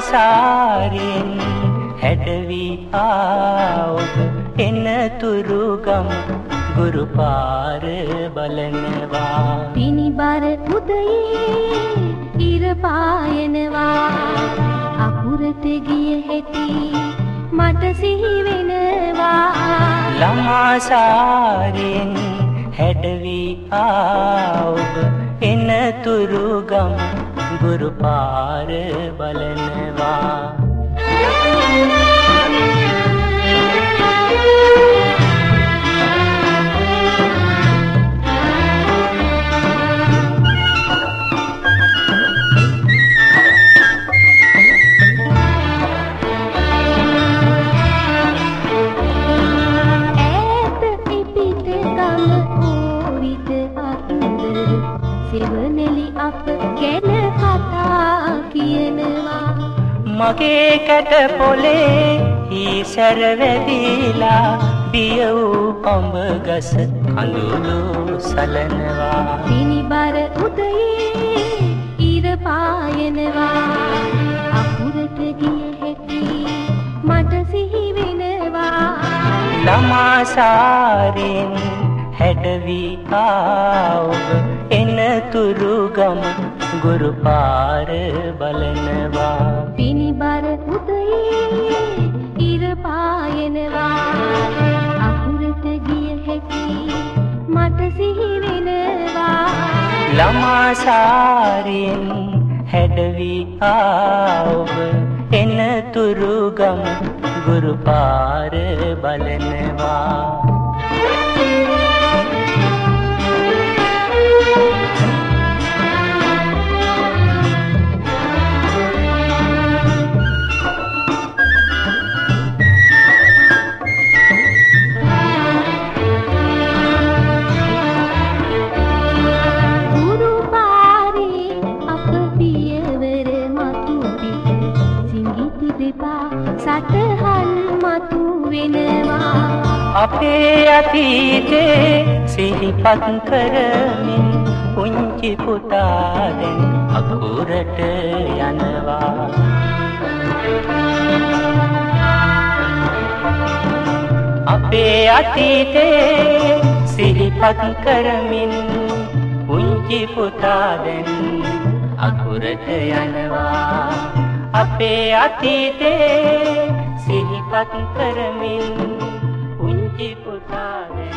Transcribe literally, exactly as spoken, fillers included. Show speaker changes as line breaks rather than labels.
ළමාසාරෙන් හැඩවි ආවොබ එන තුරු ගම ගුරු පාර බලනවා
පිනිබර උදයේ ඉර පායනවා අකුරට ගිය හැටි මට සිහි වෙනවා
ළමාසාරෙන් හැඩවි ආවොබ එන තුරු ගම ගුරු පාර බලනවා මගේ කැට පොලේ ඊසර වැදිලා බිය වූ පඹ ගස කඳුළු සලනවා
පිනිබර උදයේ ඉර පායනවා අකුරට ගිය හැටි මට සිහි වෙනවා
ළමාසාරෙන් හැඩවි ආවොබ එන තුරු ගම ගුරු පාර බලනවා
පිනිබර උදයේ ඉර පායනවා අකුරට ගිය හැටි මට සිහි වෙනවා
ළමාසාරෙන් හැඩවි ආවොබ එන තුරු ගම ගුරු පාර බලනවා
සටහන් මතු වෙනවා
අපේ අතීතේ සිහිපත් කරමින් පුංචි පුතා දැන් අකුරට යනවා අපේ අතීතේ සිහිපත් කරමින් පුංචි පුතා දැන් අකුරට යනවා අපේ අතීතේ සිහිපත් කරමින් පුංචි පුතා